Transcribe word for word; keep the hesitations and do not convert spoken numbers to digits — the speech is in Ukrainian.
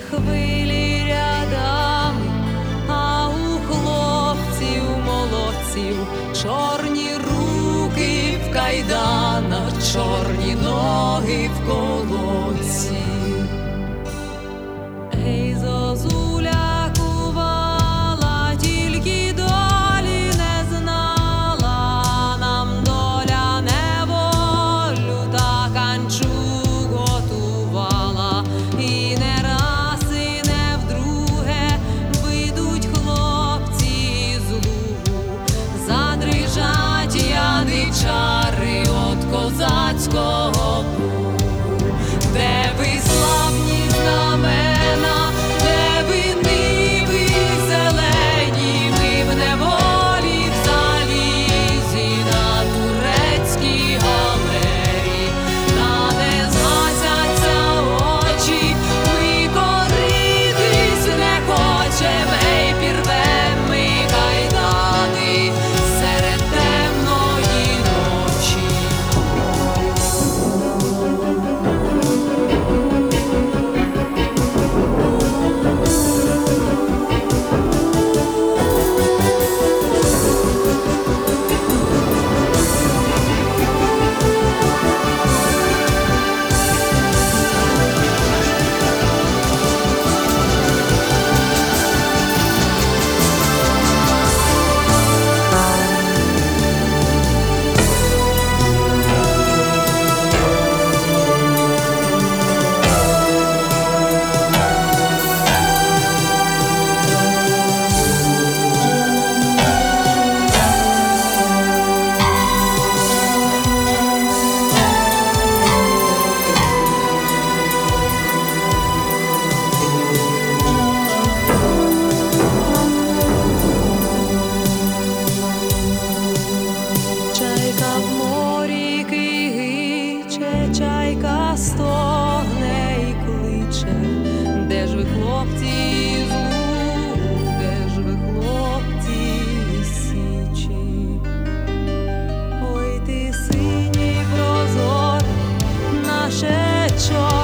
хвилі рядами, а у хлопців молодців чорні руки в кайданах, чорні ноги в колодці. Гей, зозуля кувала, тільки долі не знала, нам доля неволю та канчу готувала. І не раз, і не вдруге вийдуть хлопці з лугу, задрижать яничари от козацького плугу. Де ви, славні знамена, де ви, ниви зелені, ми в неволі, в залізі, на турецькій галері, та не згасяться очі, ми коритись не хочем, ей, пірвем ми кайдани серед темної ночі. Чайка в морі кигиче, чайка стогне і кличе. Де ж ви, хлопці з лугу, де ж ви, хлопці з січі? Ой, ти синій прозорий, наше чорне